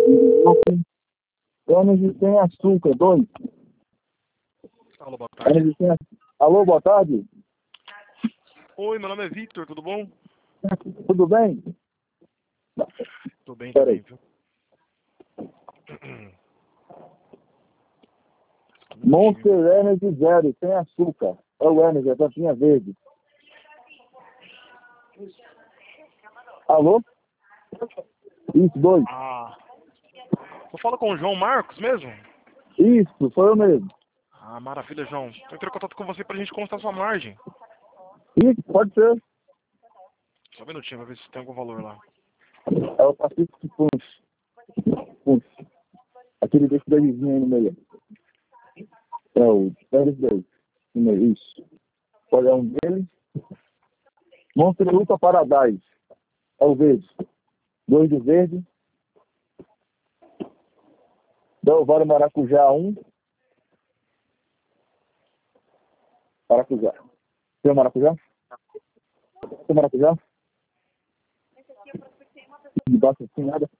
Energy sem açúcar, 2. Alô, boa tarde. Energy sem açúcar. Alô, boa tarde. Oi, meu nome é Victor, tudo bom? Tudo bem? Tô bem Peraí. também, viu? Monster Energy 0, sem açúcar. É o Energy, a tampinha verde. Alô? Isso, 2. Ah, eu falo com o João Marcos mesmo? Isso, sou eu mesmo. Ah, maravilha, João. Tô entrando em contato com você pra gente constar sua margem. Isso, pode ser. Só um minutinho, pra ver se tem algum valor lá. É o Pacific Punch. Aquele desse dayzinho aí no meio. É o Pérez 2. No meio, isso. Olha, é um dele. Monster Ultra Paradise. É o verde. 2 do verde. Del Valle Maracujá 1. Maracujá. Tem maracujá? Tem maracujá? De baixo assim, nada?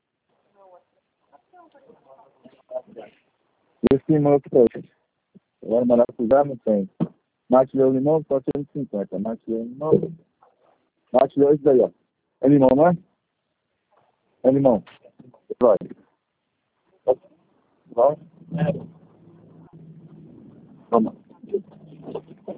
Esse é outro preço. Agora maracujá não tem. Mate leão limão, só 150. Mate leão limão. Mate leão, isso daí, ó. É limão, não é? É limão. Vai. Vai. Toma.